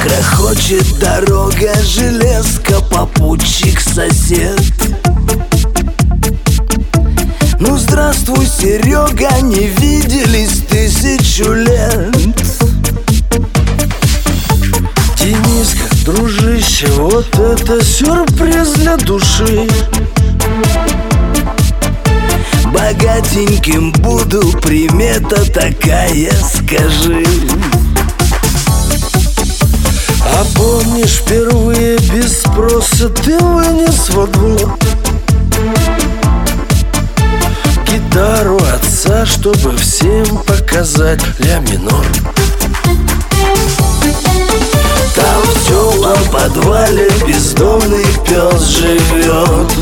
Грохочет дорога, железка, попутчик, сосед. Ну здравствуй, Серега, не виделись 1000 лет. Дениска, дружище, вот это сюрприз для души. Богатеньким буду, примета такая, скажи. А помнишь, впервые без спроса ты вынес во двор гитару отца, чтобы всем показать ля минор? Там в теплом подвале бездомный пес живет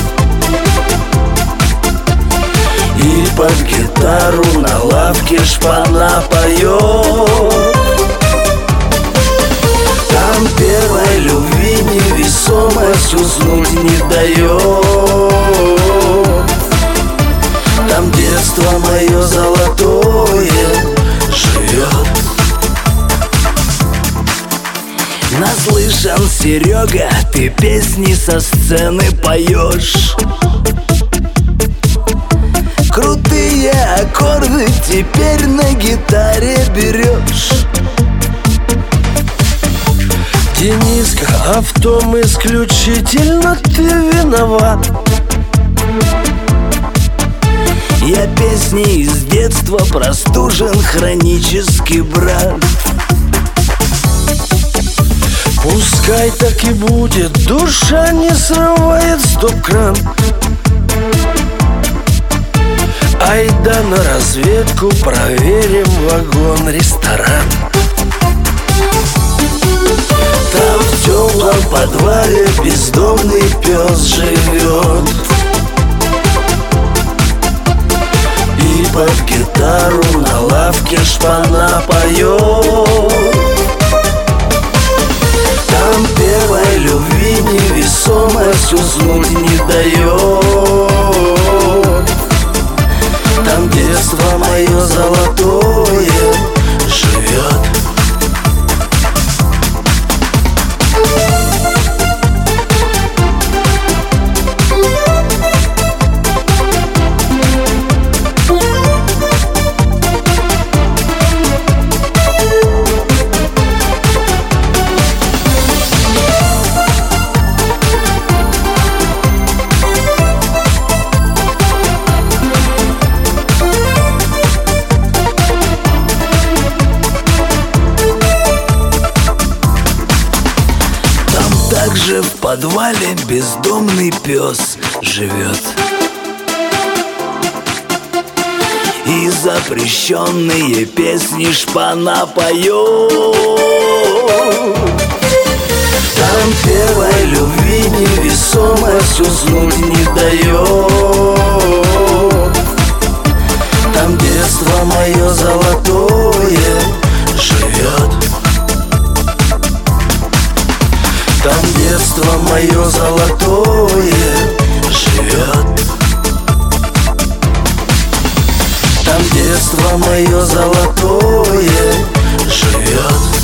и под гитару на лавке шпана поет. Там первой любви невесомость уснуть не дает. Там детство мое золотое живет. Наслышан, Серега, ты песни со сцены поешь. Крутые аккорды теперь на гитаре берешь. Дениска, а в том исключительно ты виноват. Я песни из детства простужен, хронический брат. Пускай так и будет, душа не срывает стоп-кран. Айда на разведку, проверим вагон-ресторан. Там в теплом подвале бездомный пес живет и под гитару на лавке шпана поет. Там первой любви невесомость уснуть не дает. Там детство мое золотое живет. Также в подвале бездомный пес живет и запрещенные песни шпана поет. Там первой любви невесомость уснуть не дает. Там детство мое золотое живет. Там детство мое золотое живет. Там детство мое золотое живет.